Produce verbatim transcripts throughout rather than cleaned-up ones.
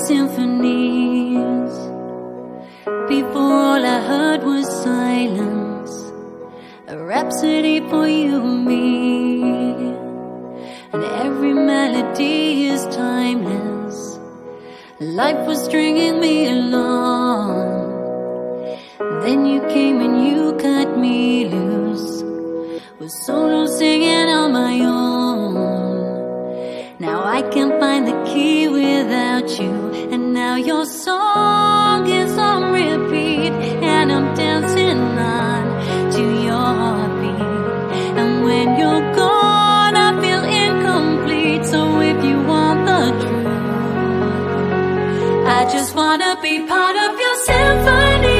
symphonies. Before all I heard was silence, a rhapsody for you and me. And every melody is timeless. Life was stringing me along. Then you came and you cut me loose, with solo singing on my own. Now I can't find the key without you, and now your song is on repeat, and I'm dancing on to your beat. And when you're gone, I feel incomplete. So if you want the truth, I just wanna be part of your symphony.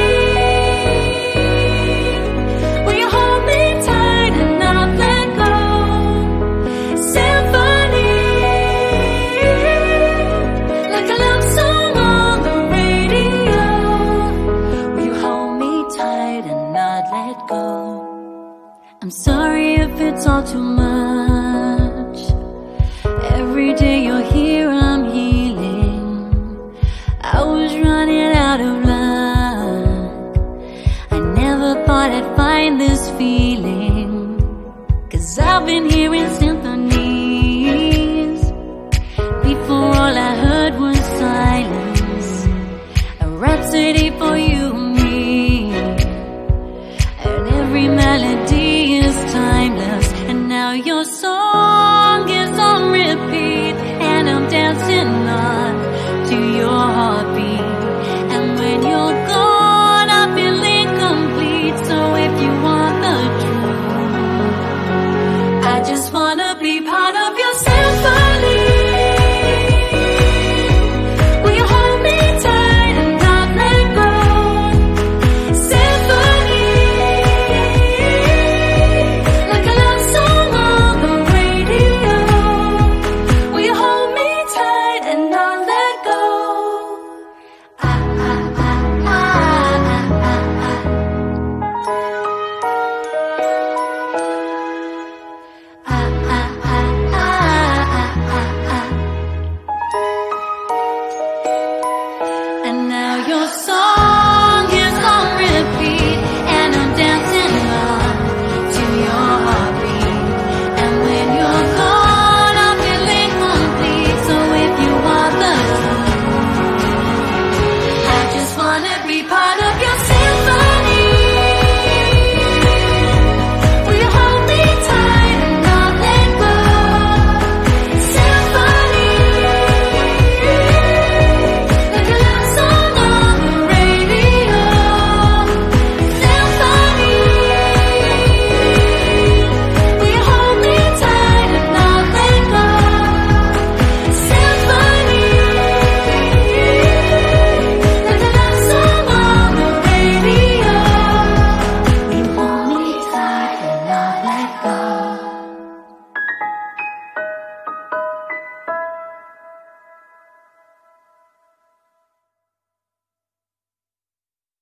I'm sorry if it's all too much. Every day you're here, I'm healing. I was running out of luck. I never thought I'd find this feeling, 'cause I've been hearing symphonies. Before all I heard was silence, a rhapsody for you and me. And every melody timeless, and now your song is on repeat, and I'm dancing on